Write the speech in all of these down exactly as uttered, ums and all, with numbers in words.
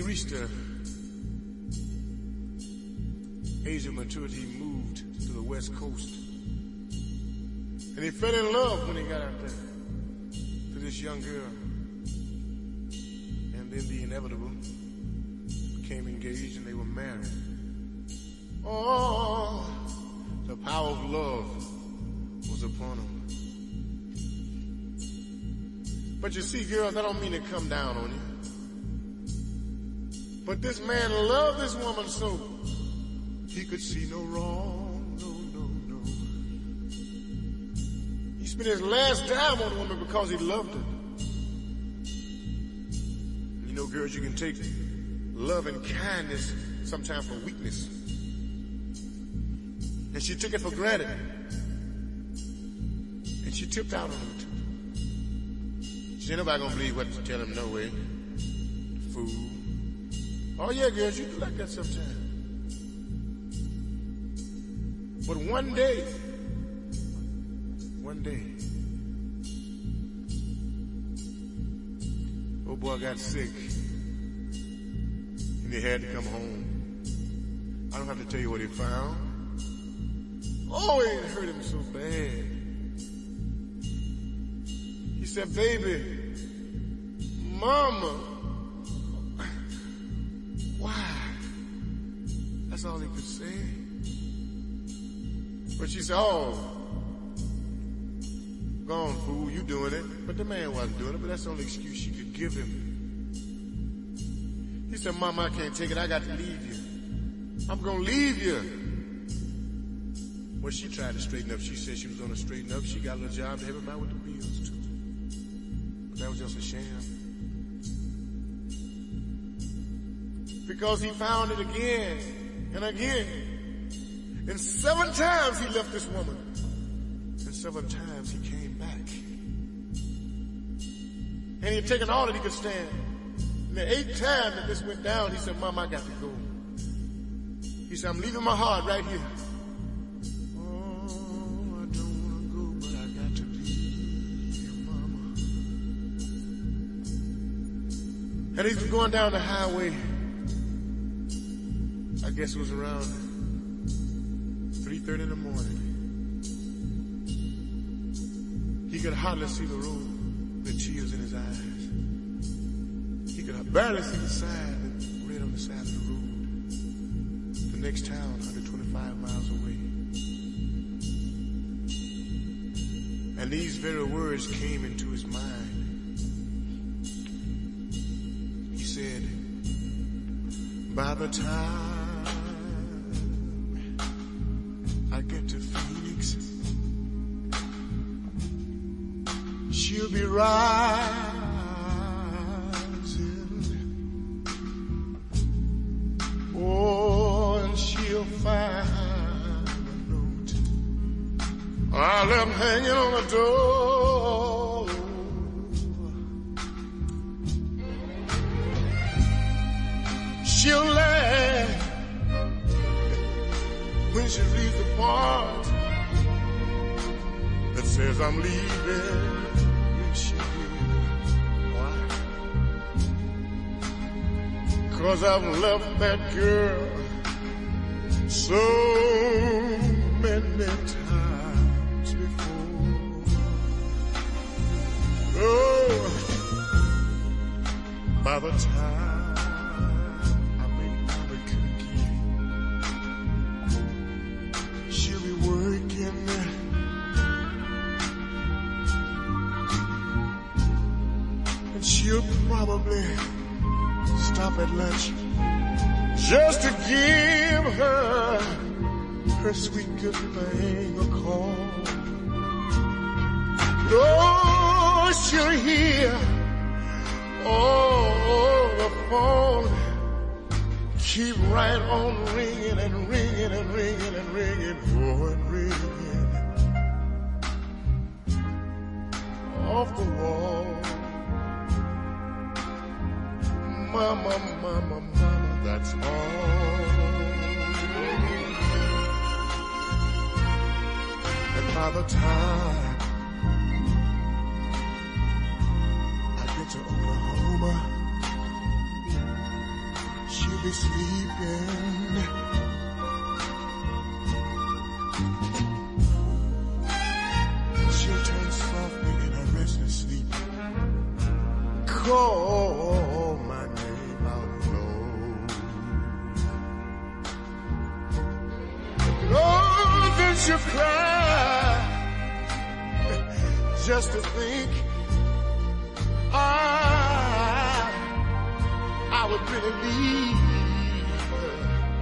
reached the age of maturity, he moved to the West Coast. And he fell in love when he got out there to this young girl. And then the inevitable became engaged and they were married. Oh, the power of love was upon him. But you see, girls, I don't mean to come down on you. But this man loved this woman so he could see no wrong, no, no, no. He spent his last dime on the woman because he loved her. You know, girls, you can take love and kindness sometimes for weakness. And she took it for granted. And she tipped out on him too. She ain't nobody gonna believe what you tell him, no way. Fool. Oh yeah, girls, you do like that sometimes. But one day, one day, old boy got sick. And he had to come home. I don't have to tell you what he found. Oh, it hurt him so bad. He said, baby, mama, why? That's all he could say. But she said, oh, gone, fool, you doing it. But the man wasn't doing it, but that's the only excuse she could give him. He said, Mama, I can't take it. I got to leave you. I'm going to leave you. Well, she tried to straighten up. She said she was going to straighten up. She got a little job to help him out with the bills, too. But that was just a sham. Because he found it again and again. And seven times he left this woman. And seven times he came back. And he had taken all that he could stand. And the eighth time that this went down, he said, Mom, I got to go. He said, I'm leaving my heart right here. Oh, I don't want to go, but I got to leave you, Mama. And he's going down the highway. I guess it was around three thirty in the morning. He could hardly see the road with tears in his eyes. He could barely see the sign that read on the side of the road. The next town, one hundred twenty-five miles away. And these very words came into his mind. He said, by the time I get to Phoenix, she'll be rising. Oh, and she'll find a note I left hanging on the door. She'll laugh when she reads the part that says I'm leaving. Yes, she will. Why? 'Cause I've left that girl so many times before. Oh, by the time she'll probably stop at lunch just to give her her sweet good thing a call. Oh, she'll hear oh the phone keep right on ringing and ringing and ringing and ringing, oh, and ringing off the wall. Mama, mama, mama, that's all. And by the time I get to Oklahoma, be sleeping. She'll turn softly in her restless sleep, call my name out low. Oh, then she'll cry just to think I, I would really leave her.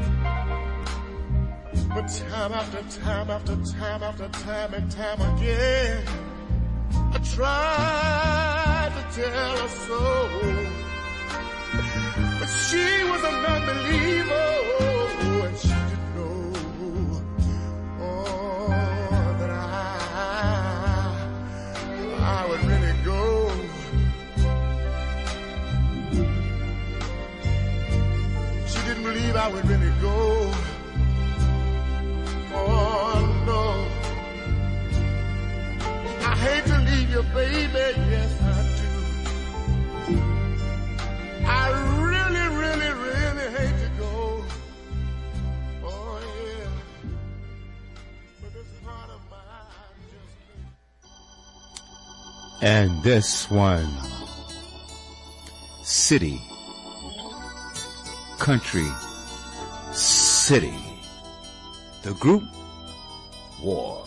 But time after time after time after time and time again, I tried to tell her so, but she was a non-believer, and she didn't know, oh, that I, I would really go. She didn't believe I would really go. Oh no, I hate to leave you, baby, yes I do. I really, really, really hate to go. Oh yeah, but this heart of mine just can't. And this one, City, Country, City. The group, War.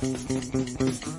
Thank you.